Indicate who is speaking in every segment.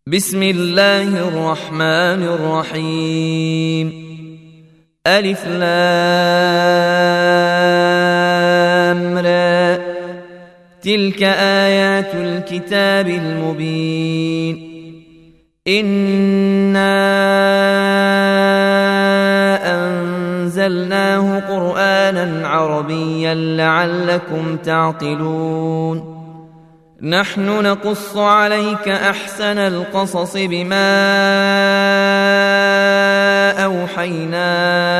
Speaker 1: بسم الله الرحمن الرحيم. ألف لام را. تلك آيات الكتاب المبين. إنا أنزلناه قرآنا عربيا لعلكم تعقلون. نحن نقص عليك أحسن القصص بما أوحينا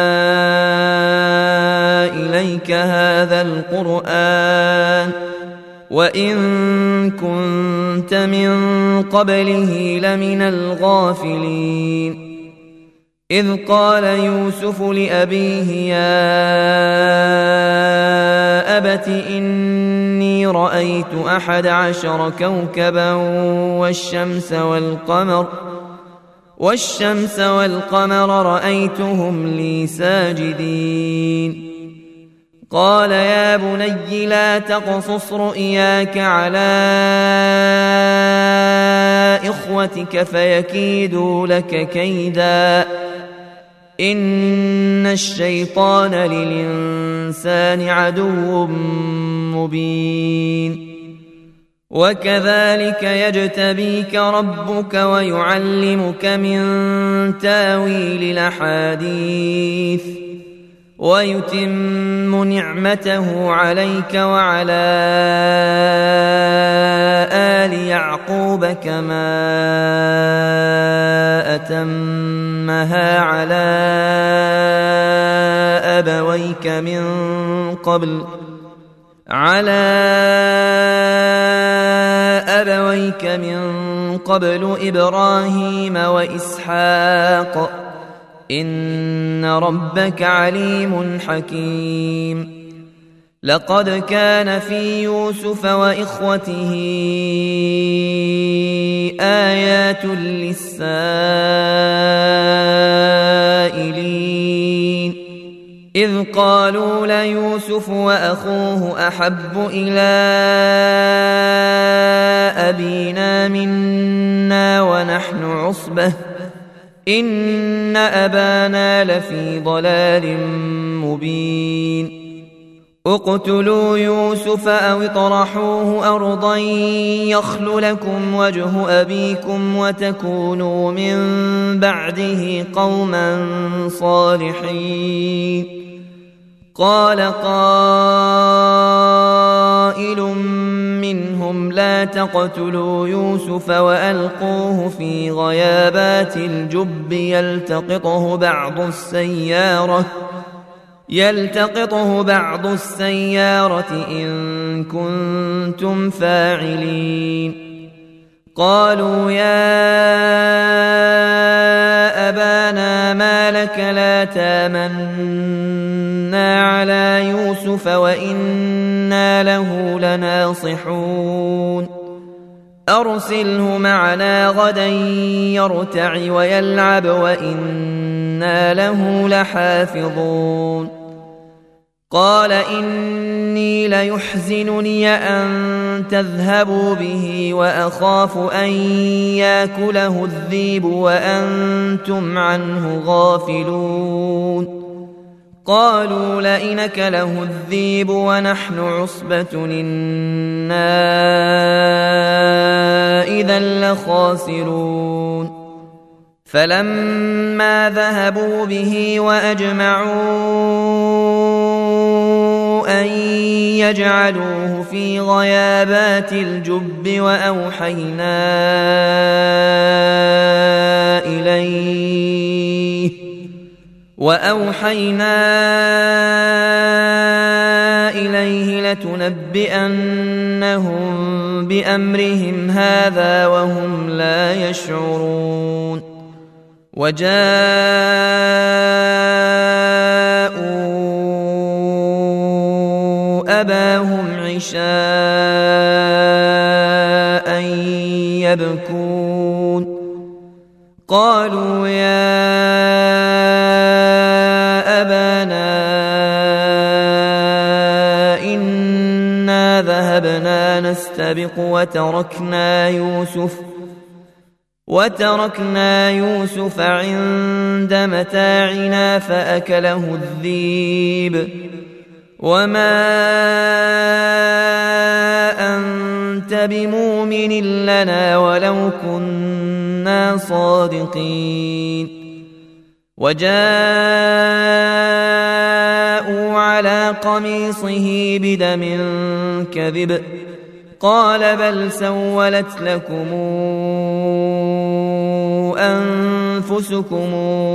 Speaker 1: إليك هذا القرآن وإن كنت من قبله لمن الغافلين. إذ قال يوسف لأبيه يا أبت إني رأيت 11 كوكبا والشمس والقمر رأيتهم لي ساجدين. قال يا بني لا تقصص رؤياك على إخوتك فيكيدوا لك كيدا إن الشيطان للإنسان عدو مبين. وكذلك يجتبيك ربك ويعلمك من تاويل الأحاديث ويتم نعمته عليك وعلى آل يعقوب كما أتمها على أبويك من قبل إبراهيم وإسحاق إن ربك عليم حكيم. لقد كان في يوسف وإخوته آيات للسائلين إذ قالوا ليوسف وأخوه أحب إلى أبينا منا ونحن عصبة إن أبانا لفي ضلال مبين. اقتلوا يوسف أو اطرحوه أرضا يخل لكم وجه أبيكم وتكونوا من بعده قوما صالحين. قال قائل منهم لا تقتلوا يوسف وألقوه في غيابات الجب يلتقطه بعض السيارة إن كنتم فاعلين. قالوا يا أبانا ما لك لا تامنا على يوسف وإنا له لناصحون. أرسله معنا غدا يرتع ويلعب وإنا له لحافظون. قال إني ليحزنني أن تذهبوا به وأخاف أن يأكله الذئب وأنتم عنه غافلون. قالوا لئن أكله الذئب ونحن عصبة إنا إذا لخاسرون. فلما ذهبوا به وأجمعوا أن يجعلوه في غيابات الجب وأوحينا إليه لتنبئنهم بأمرهم هذا وهم لا يشعرون. وجاءوا أباهم عشاء يبكون. قالوا يا أبانا إنا ذهبنا نستبق وتركنا يوسف عند متاعنا فأكله الذئب وما أنت بمؤمن لنا ولو كنا صادقين وجاءوا على قميصه بدم كذب قال بل سولت لكم أنفسكم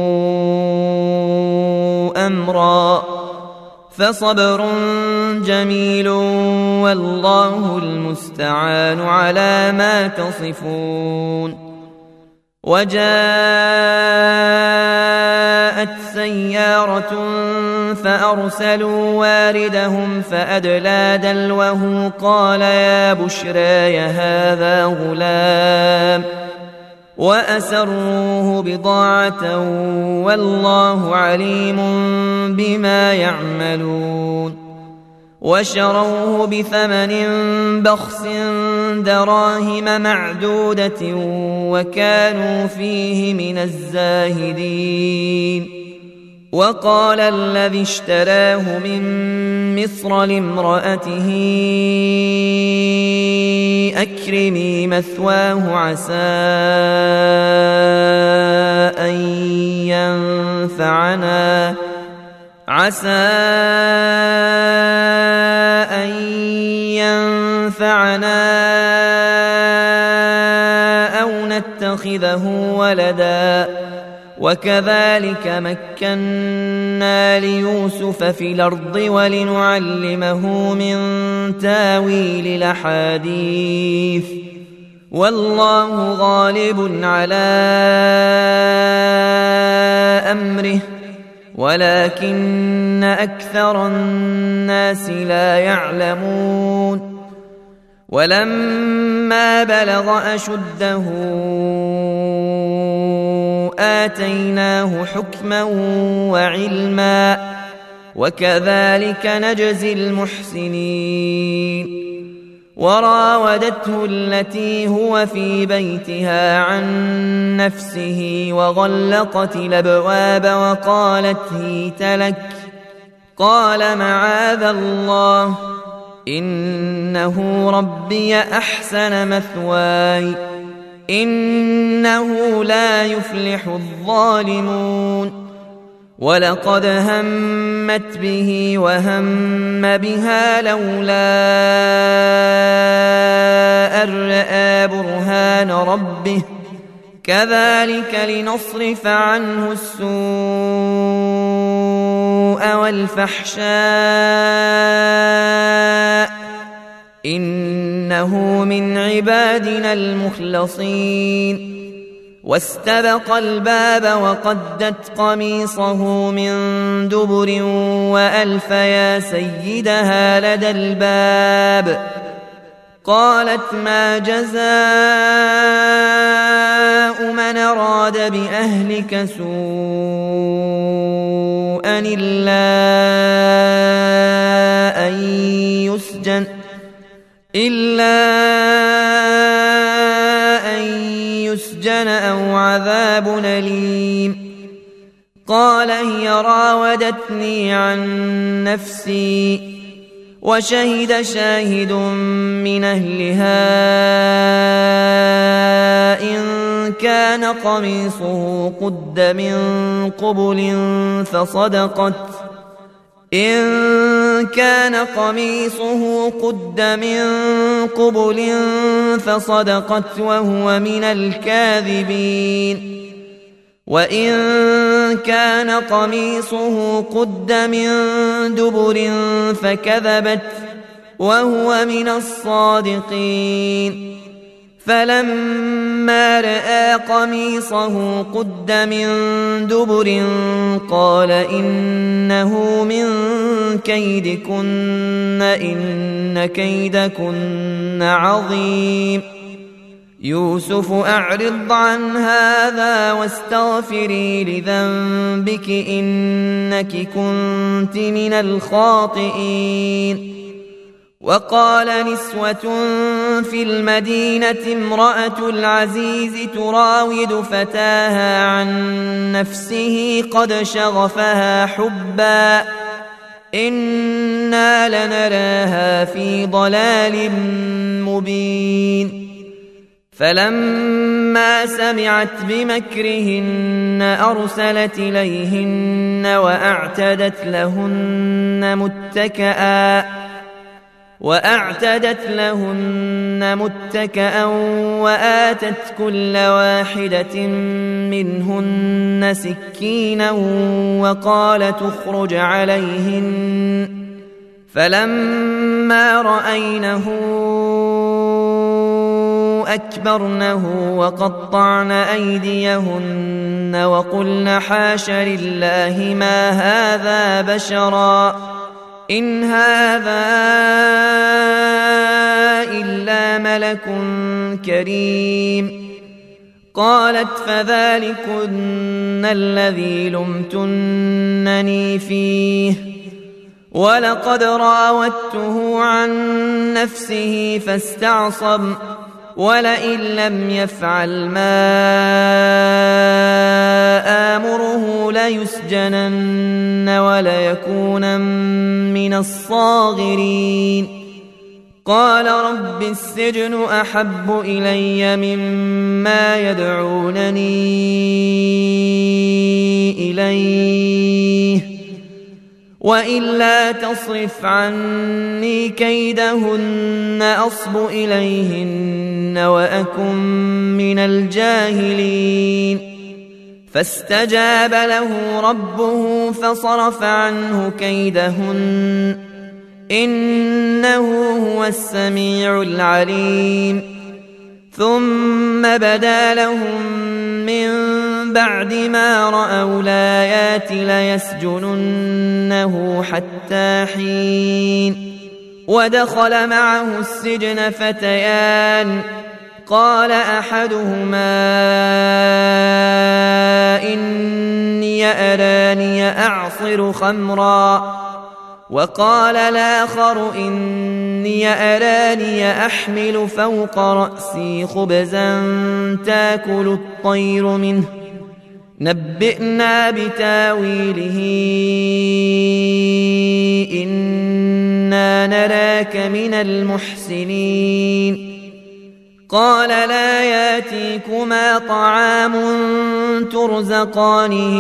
Speaker 1: أمرا فصبر جميل والله المستعان على ما تصفون وجاءت سيارة فأرسلوا واردهم فأدلى دلوه قال يا بشرى هذا غلام وأسروه بضاعة والله عليم بما يعملون وشروه بثمن بخس دراهم معدودة وكانوا فيه من الزاهدين وقال الذي اشتراه من مصر لامرأته أكرمي مثواه عسى أن ينفعنا أو نتخذه ولدا وكذلك مكنا ليوسف في الأرض ولنعلمه من تاويل الأحاديث والله غالب على أمره ولكن أكثر الناس لا يعلمون ولما بلغ أشده آتيناه حكما وعلما وكذلك نجزي المحسنين وراودته التي هو في بيتها عن نفسه وغلقت الأبواب وقالت هيت لك قال معاذ الله إنه ربي أحسن مثواي إنه لا يفلح الظالمون ولقد همت به وهم بها لولا أن رأى برهان ربه كذلك لنصرف عنه السوء والفحشاء إنه من عبادنا المخلصين واستبق الباب وقدت قميصه من دبر وألف يا سيدها لدى الباب قالت ما جزاء من أراد بأهلك سوءا إلا أن يسجن أو عذاب أليم قال هي راودتني عن نفسي وشهد شاهد من أهلها إن كان قميصه قد من قبل فصدقت وهو من الكاذبين وإن كان قميصه قد من دبر فكذبت وهو من الصادقين فلما رأى قميصه قد من دبر قال إنه من كيدكن إن كيدكن عظيم يوسف أعرض عن هذا واستغفري لذنبك إنك كنت من الخاطئين وقال نسوة في المدينة امرأة العزيز تراود فتاها عن نفسه قد شغفها حبا إنا لنراها في ضلال مبين فلما سمعت بمكرهن أرسلت إليهن وأعتدت لهن متكئا وآتت كل واحدة منهن سكينا وقالت اخرج عليهن فلما رأينه أكبرنه وقطعن أيديهن وقلن حاش لله ما هذا بشرا إن هذا إلا ملك كريم قالت فذلكن الذي لمتنني فيه ولقد راودته عن نفسه فاستعصم ولئن لم يفعل ما آمره ليسجنن وليكونن من الصاغرين قال رب السجن أحب إلي مما يدعونني إليه وإلا تصرف عني كيدهن أصب إليهن وأكن من الجاهلين فاستجاب له ربه فصرف عنه كيدهن إنه هو السميع العليم ثم بدا لهم من بعد ما رأوا الآيات ليسجننه حتى حين ودخل معه السجن فتيان قال أحدهما إني أراني أعصر خمرا وقال الآخر إني أراني أحمل فوق رأسي خبزا تاكل الطير منه نبئنا بتاويله إنا نراك من المحسنين قال لا ياتيكما طعام ترزقانه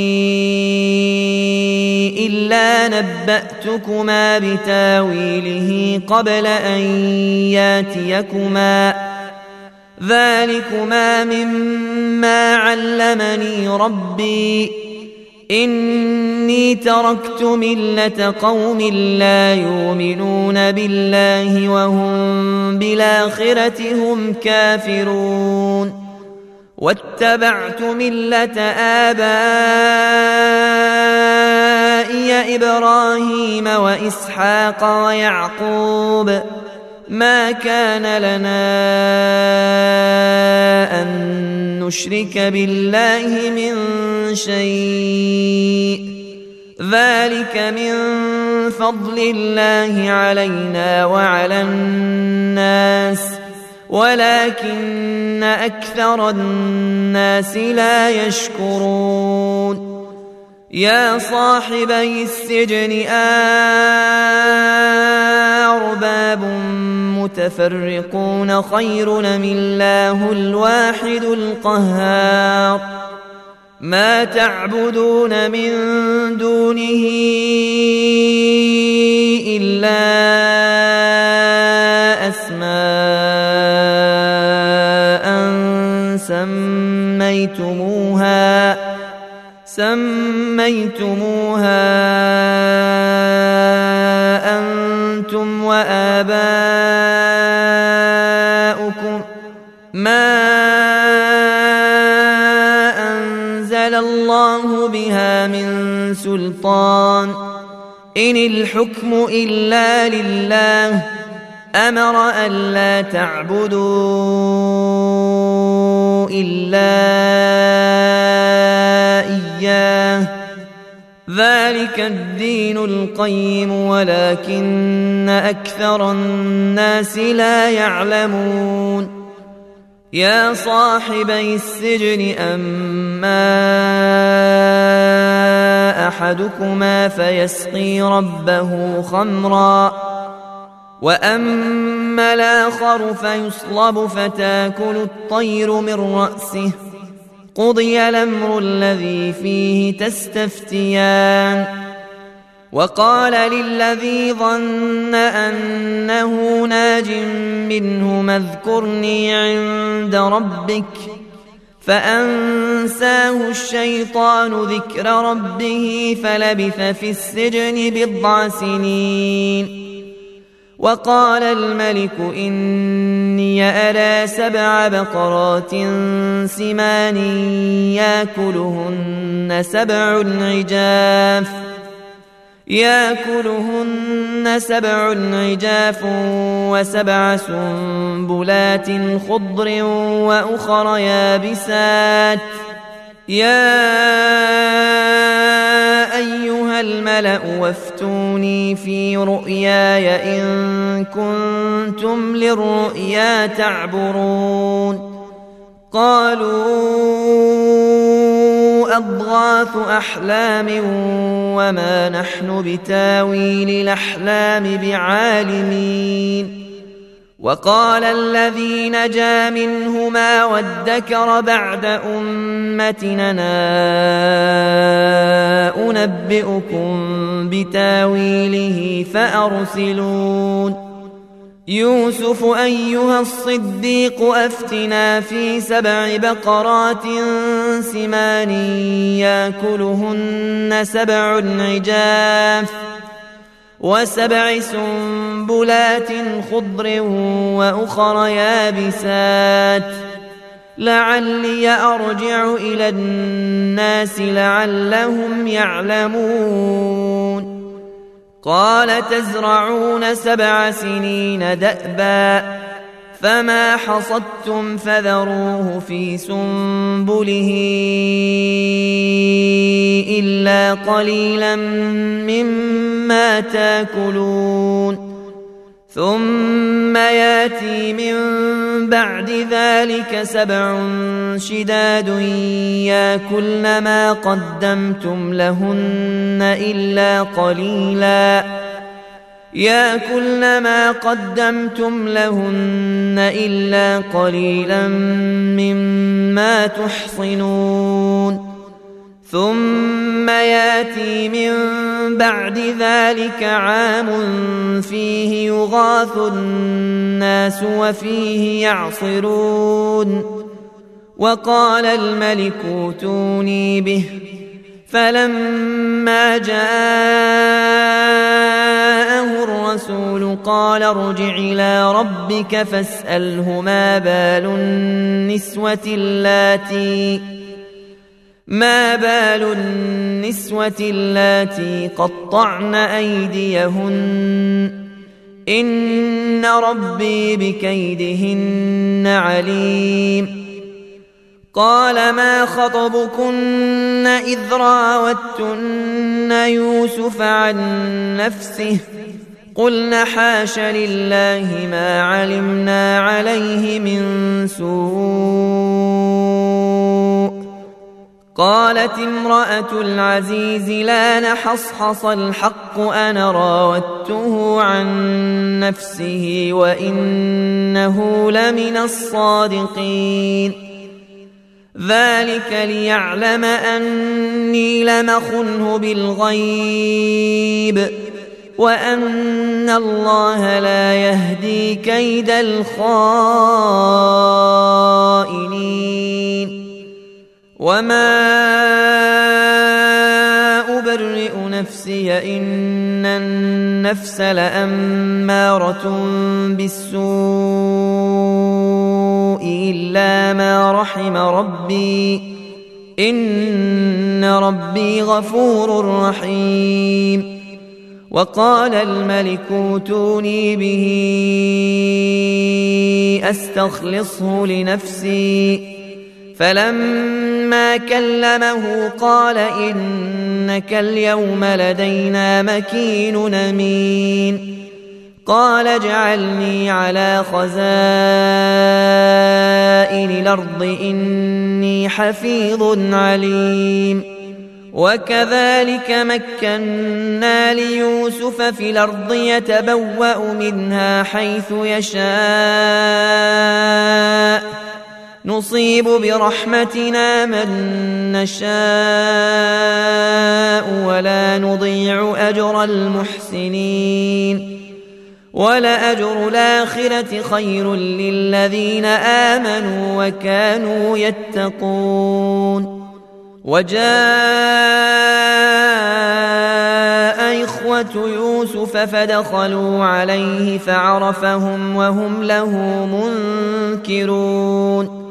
Speaker 1: إلا نبأتكما بتاويله قبل أن ياتيكما ذلكما مما علمني ربي إني تركت ملة قوم لا يؤمنون بالله وهم بالآخرة هم كافرون واتبعت ملة آبائي إبراهيم وإسحاق ويعقوب ما كان لنا أن نشرك بالله من شيء ذلك من فضل الله علينا وعلى الناس ولكن أكثر الناس لا يشكرون يا صاحبي السجن أرباب متفرقون خير أم الله الواحد القهار ما تعبدون من دونه إلا أسماء سميتموها أنتم وآباؤكم ما أنزل الله بها من سلطان إن الحكم إلا لله أمر ألا تعبدوا إلا إياه ذلك ذلك الدين القيم ولكن أكثر الناس لا يعلمون يا صاحبي السجن أما أحدكما فيسقي ربه خمرا وأما الآخر فيصلب فتاكل الطير من رأسه قضي الأمر الذي فيه تستفتيان وقال للذي ظن أنه ناج منهما اذكرني عند ربك فأنساه الشيطان ذكر ربه فلبث في السجن 9 سنين وقال الملك إني أرى 7 بقرات سمان يأكلهن 7 عجاف و7 سنبلات خضر وأخر يابسات يا أيها الملأ وافتوني في رؤياي إن كنتم للرؤيا تعبرون قالوا أضغاث أحلام وما نحن بتاويل الأحلام بعالمين وقال الذي نجا منهما وادكر بعد أمتنا أنبئكم بتاويله فأرسلون يوسف أيها الصديق أفتنا في 7 بقرات سمان يأكلهن 7 عجاف و7 سنبلات خضر وأخر يابسات لعلي أرجع إلى الناس لعلهم يعلمون قال تزرعون 7 سنين دأبا فما حصدتم فذروه في سنبله إلا قليلا مما تاكلون ثم ياتي من بعد ذلك 7 شداد يأكلن ما قدمتم لهن إلا قليلا مما تحصنون ثم ياتي من بعد ذلك عام فيه يغاث الناس وفيه يعصرون وقال الملك ائتوني به فلما جاءه الرسول قال ارجع إلى ربك فاسأله ما بال النسوة اللاتي قطعن أيديهن إن ربي بكيدهن عليم قال ما خطبكن إذ راوتن يوسف عن نفسه قلن حاش لله ما علمنا عليه من سوء قالت امرأة العزيز لا نحصحص الحق أنا راودته عن نفسه وإنه لمن الصادقين ذلك ليعلم أني لم أخنه بالغيب وأن الله لا يهدي كيد الخائنين وما أبرئ نفسي إن النفس لأمارة بالسوء إلا ما رحم ربي إن ربي غفور رحيم وقال الملك ائتوني به أستخلصه لنفسي فلما فلما كلمه قال إنك اليوم لدينا مكين أمين قال اجعلني على خزائن الأرض إني حفيظ عليم وكذلك مكنا ليوسف في الأرض يتبوأ منها حيث يشاء نصيب برحمتنا من نشاء ولا نضيع أجر المحسنين ولأجر الآخرة خير للذين آمنوا وكانوا يتقون وجاء إخوة يوسف فدخلوا عليه فعرفهم وهم له منكرون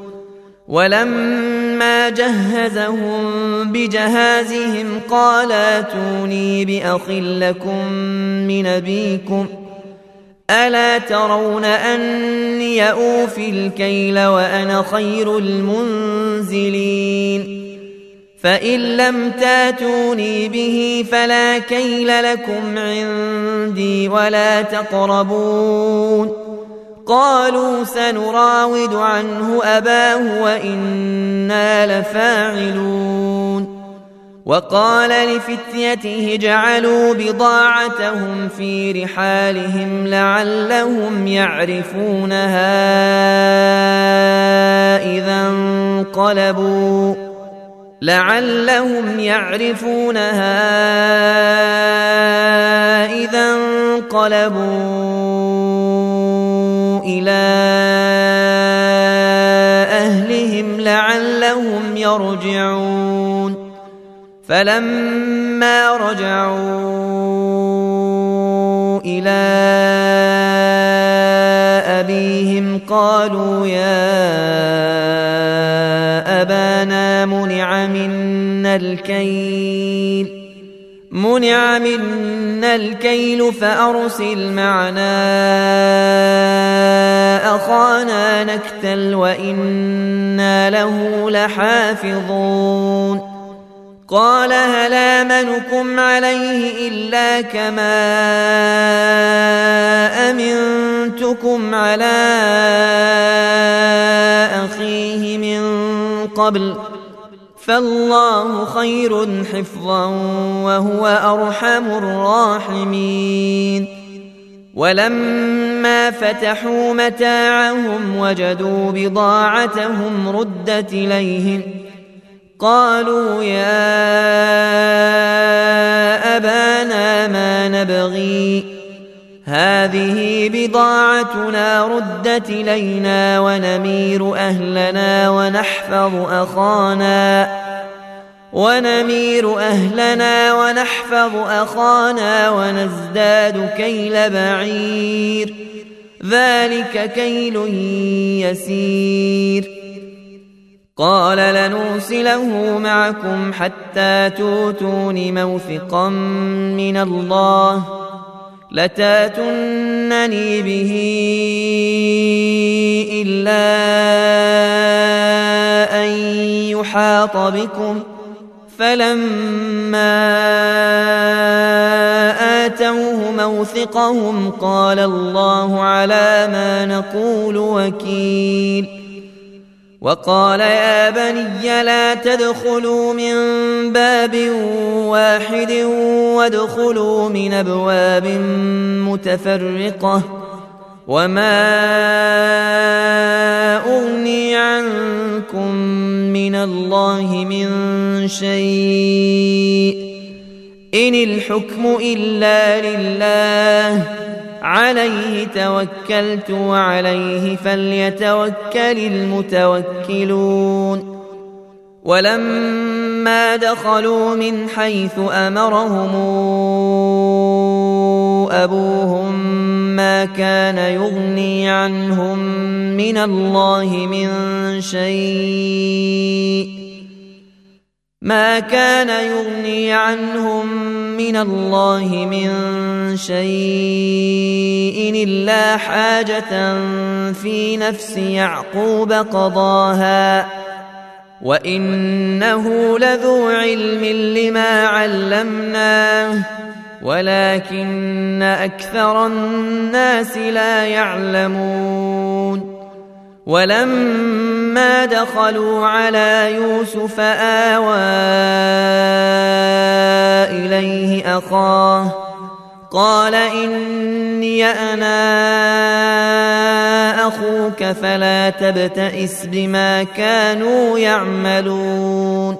Speaker 1: ولما جهزهم بجهازهم قال ائتوني بأخ لكم من أبيكم ألا ترون أني أوفي الكيل وأنا خير المنزلين فإن لم تاتوني به فلا كيل لكم عندي ولا تقربون قالوا سنراود عنه أباه وإنا لفاعلون وقال لفتيته اجعلوا بضاعتهم في رحالهم لعلهم يعرفونها إذا انقلبوا إلى أهلهم لعلهم يرجعون فلما رجعوا إلى أبيهم قالوا يا أبانا منع منا الكيل فأرسل معنا أخانا نكتل وإنا له لحافظون قال هل آمنكم عليه إلا كما أمنتكم على أخيه من قبل فالله خير حفظا وهو أرحم الراحمين ولما فتحوا متاعهم وجدوا بضاعتهم ردت إليهم قالوا يا أبانا ما نبغي هذه بضاعتنا ردت إلينا ونمير أهلنا ونحفظ أخانا ونزداد كيل بعير ذلك كيل يسير قال لنرسله معكم حتى تؤتون موثقا من الله لتاتونني به إلا أن يحاط بكم فلما آتوه موثقهم قال الله على ما نقول وكيل وقال يا بني لا تدخلوا من باب واحد وادخلوا من أبواب متفرقة وما أغني عنكم من الله من شيء إن الحكم إلا لله عليه توكلت وعليه فليتوكل المتوكلون ولما دخلوا من حيث أمرهم أبوهم ما كان يغني عنهم من الله من شيء إلا حاجة في نفس يعقوب قضاها وإنه لذو علم لما علمناه ولكن أكثر الناس لا يعلمون ولما دخلوا على يوسف آوى إليه أخاه قال إني أنا أخوك فلا تبتئس بما كانوا يعملون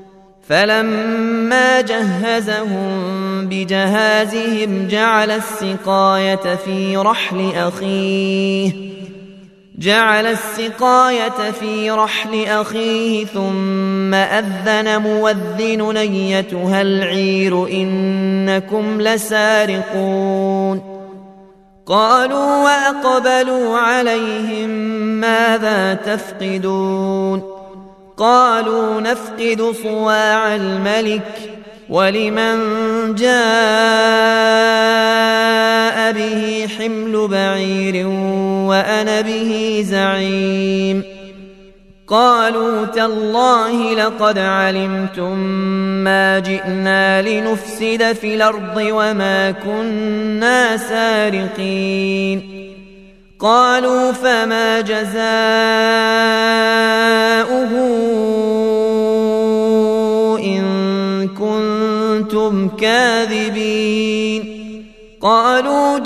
Speaker 1: فلما جهزهم بجهازهم جعل السقاية في رحل أخيه ثم أذن مؤذن أيتها العير إنكم لسارقون قالوا وأقبلوا عليهم ماذا تفقدون قالوا نفقد صواع الملك ولمن جاء به حمل بعير وأنا به زعيم قالوا تالله لقد علمتم ما جئنا لنفسد في الأرض وما كنا سارقين قالوا فما جزاؤه إن كنتم كاذبين قالوا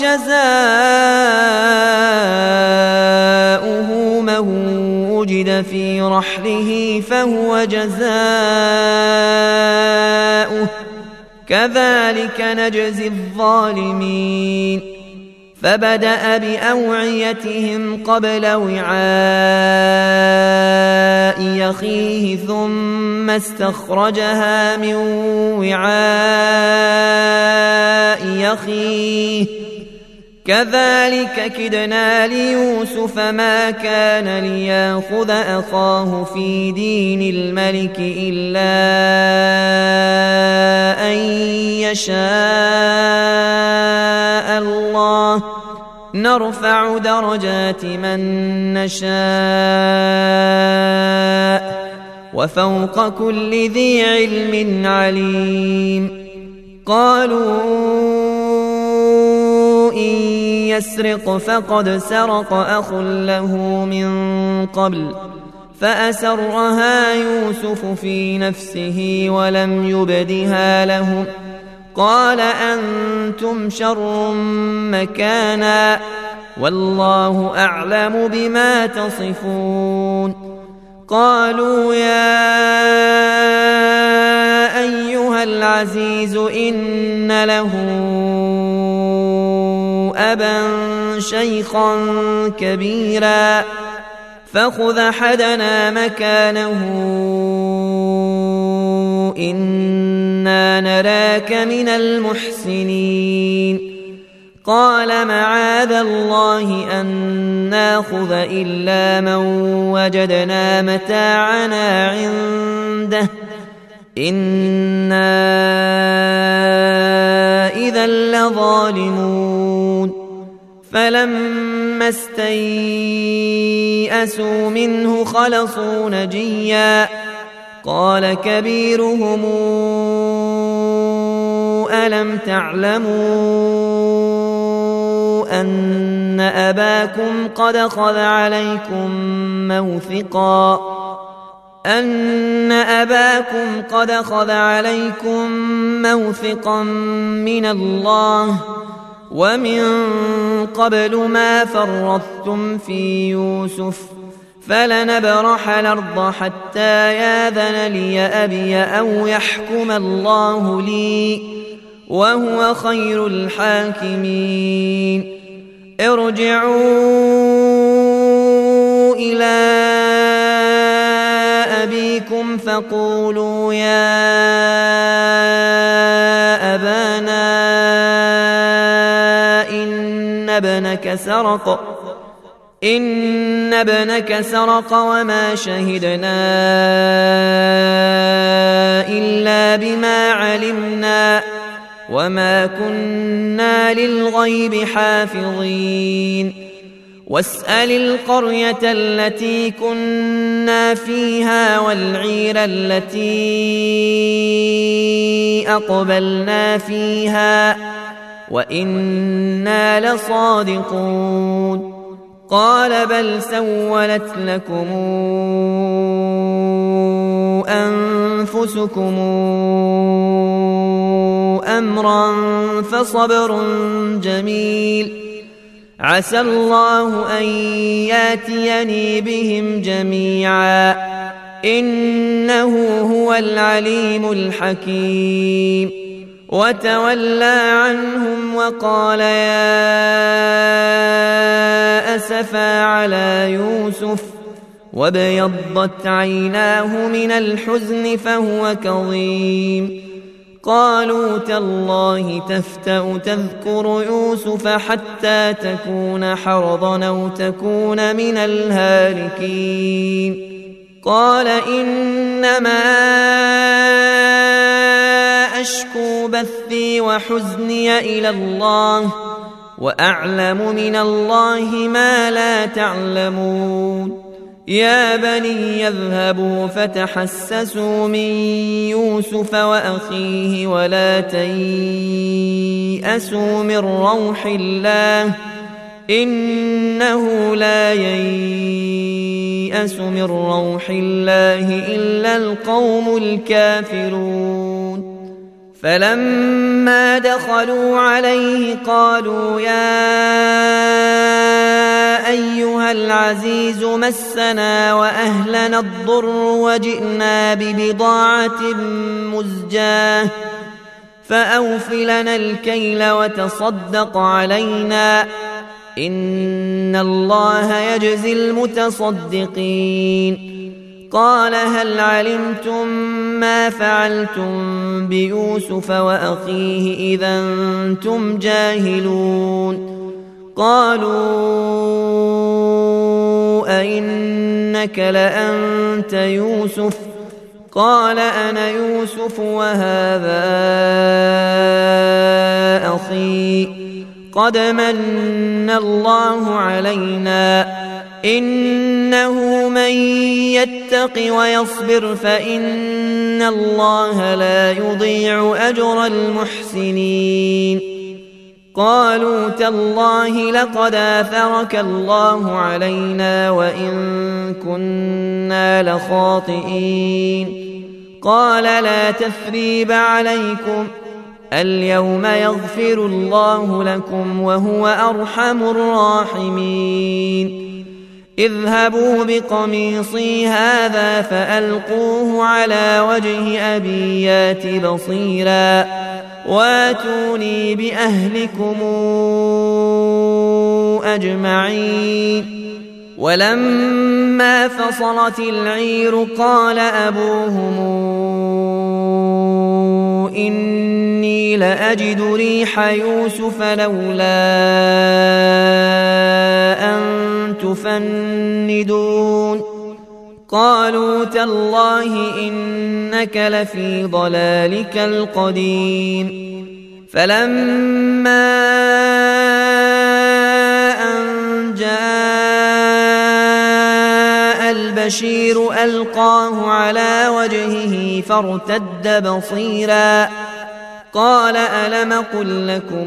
Speaker 1: جزاؤه من وجد في رحله فهو جزاؤه كذلك نجزي الظالمين فبدأ بأوعيتهم قبل وعاء أخيه ثم استخرجها من وعاء أخيه كذلك كدنا ليوسف ما كان ليأخذ أخاه في دين الملك إلا أن يشاء الله نرفع درجات من نشاء وفوق كل ذي علم عليم قالوا إن يسرق فقد سرق أخ له من قبل فأسرها يوسف في نفسه ولم يبدها لهم قال أنتم شر مكانا والله أعلم بما تصفون قالوا يا أيها العزيز إن له أبا شيخا كبيرا فخذ أحدنا مكانه إنا نراك من المحسنين قال معاذ الله أن ناخذ إلا من وجدنا متاعنا عنده إنا إذا لظالمون فلما استيئسوا منه خلصوا نجيا قال كبيرهم ألم تعلموا أن أباكم قد أخذ عليكم موثقا من الله ومن قبل ما فرطتم في يوسف فلنبرح الأرض حتى ياذن لي أبي أو يحكم الله لي وهو خير الحاكمين ارجعوا إلى أبيكم فقولوا يا أبانا إن ابنك سرق وما شهدنا إلا بما علمنا وما كنا للغيب حافظين واسأل القرية التي كنا فيها والعير التي أقبلنا فيها وإنا لصادقون قال بل سولت لكم أنفسكم أمرا فصبر جميل عسى الله أن ياتيني بهم جميعا إنه هو العليم الحكيم وتولى عنهم وقال يا أسفا على يوسف وابيضت عيناه من الحزن فهو كظيم قالوا تالله تفتأ تذكر يوسف حتى تكون حرضا أو تكون من الهالكين قال إنما أشكو بثي وحزني إلى الله وأعلم من الله ما لا تعلمون يا بني يذهبوا فتحسسوا من يوسف وأخيه ولا تيأسوا من روح الله إنه لا ييأس من روح الله إلا القوم الكافرون فلما دخلوا عليه قالوا يا أيها العزيز مسنا وأهلنا الضر وجئنا ببضاعة مزجاة فأوف لنا الكيل وتصدق علينا إن الله يجزي المتصدقين قال هل علمتم ما فعلتم بيوسف وأخيه إذا أنتم جاهلون قالوا أئنك لأنت يوسف قال أنا يوسف وهذا أخي قد من الله علينا إنه من يتق ويصبر فإن الله لا يضيع أجر المحسنين قالوا تالله لقد آثرك الله علينا وإن كنا لخاطئين قال لا تثريب عليكم اليوم يغفر الله لكم وهو أرحم الراحمين اذهبوا بقميصي هذا فألقوه على وجه أبي يات بصيرا واتوني بأهلكم أجمعين ولما فصلت العير قال أبوهم إني لأجد ريح يوسف لولا أن تفندون قالوا تالله إنك لفي ضلالك القديم فلما أن جاء البشير ألقاه على وجهه فارتد بصيرا قال ألم قل لكم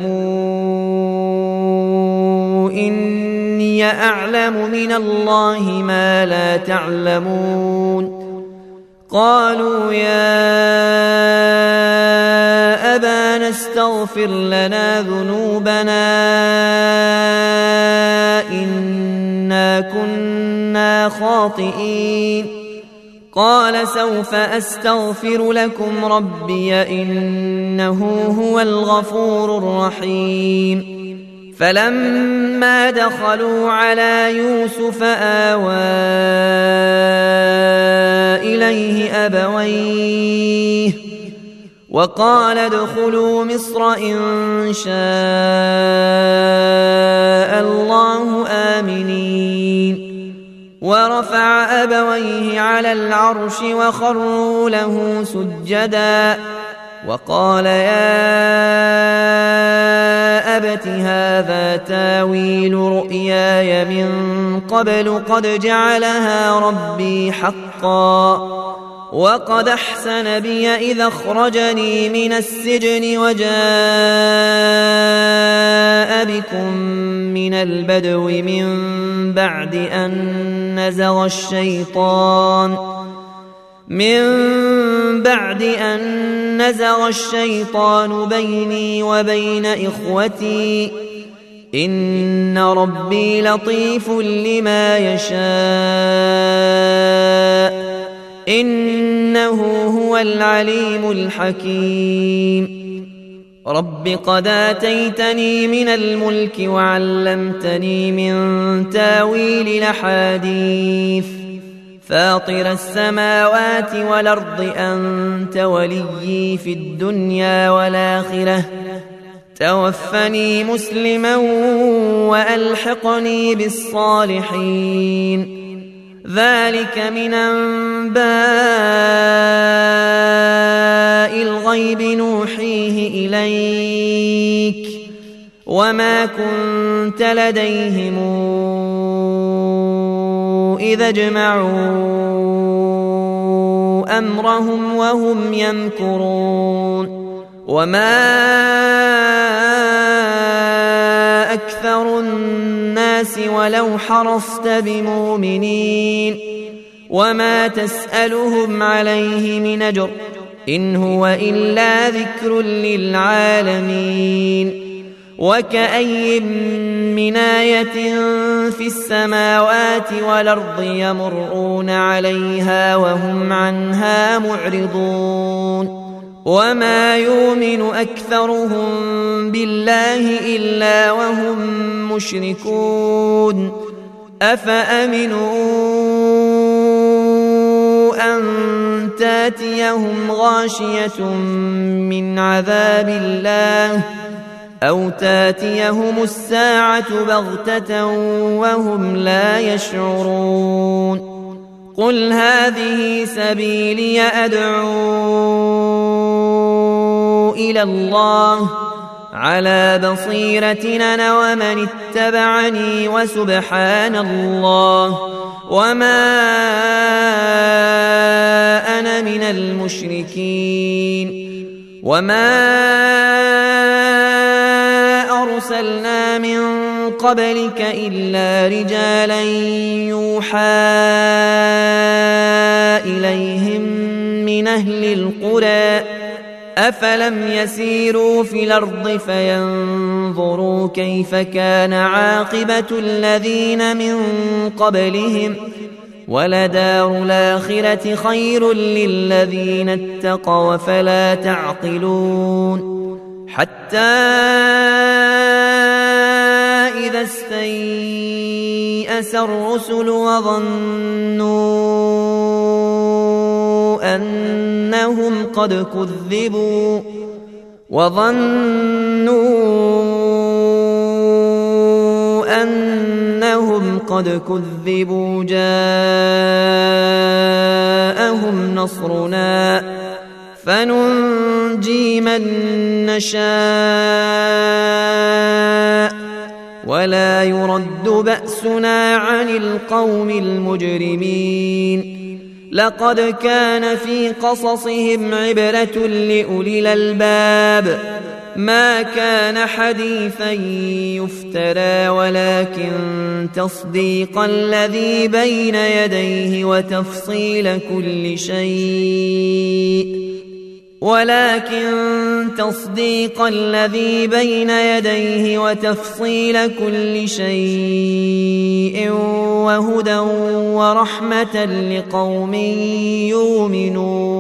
Speaker 1: إني أعلم من الله ما لا تعلمون قالوا يا أبانا استغفر لنا ذنوبنا إنا كنا خاطئين قال سوف أستغفر لكم ربي إنه هو الغفور الرحيم فلما دخلوا على يوسف آوى إليه أبويه وقال ادخلوا مصر إن شاء الله آمنين ورفع أبويه على العرش وخروا له سجدا وقال يا أبت هذا تاويل رؤياي من قبل قد جعلها ربي حقا وقد أحسن بي إذا أخرجني من السجن وجاء بكم من البدو من بعد أن نزغ الشيطان بيني وبين إخوتي إن ربي لطيف لما يشاء إنه هو العليم الحكيم رب قد آتيتني من الملك وعلمتني من تاويل الأحاديث فاطر السماوات والأرض أنت وليي في الدنيا والآخرة توفني مسلما وألحقني بالصالحين ذلك من أنباء الغيب نوحيه إليك وما كنت لديهم إذا اجمعوا أمرهم وهم يمكرون وما أكثر الناس ولو حرصت بمؤمنين وما تسألهم عليه من أجر إن هو إلا ذكر للعالمين وكأي من آية في السماوات والأرض يمرون عليها وهم عنها معرضون وما يؤمن أكثرهم بالله إلا وهم مشركون أفأمنوا أن تاتيهم غاشية من عذاب الله أو تاتيهم الساعة بغتة وهم لا يشعرون قل هذه سبيلي أدعو إلى الله على بصيرة أنا ومن اتبعني وسبحان الله وما أنا من المشركين وما أرسلنا من قبلك إلا رجالا يوحى إليهم من أهل القرى أفلم يسيروا في الأرض فينظروا كيف كان عاقبة الذين من قبلهم ولدار الآخرة خير للذين اتقوا فلا تعقلون حتى إذا استيأس الرسل وظنوا أنهم قد كذبوا جاءهم نصرنا فننجي من نشاء ولا يرد بأسنا عن القوم المجرمين لقد كان في قصصهم عبرة لأولي الألباب ما كان حديثا يفترى ولكن تصديق الذي بين يديه وتفصيل كل شيء وهدى ورحمة لقوم يؤمنون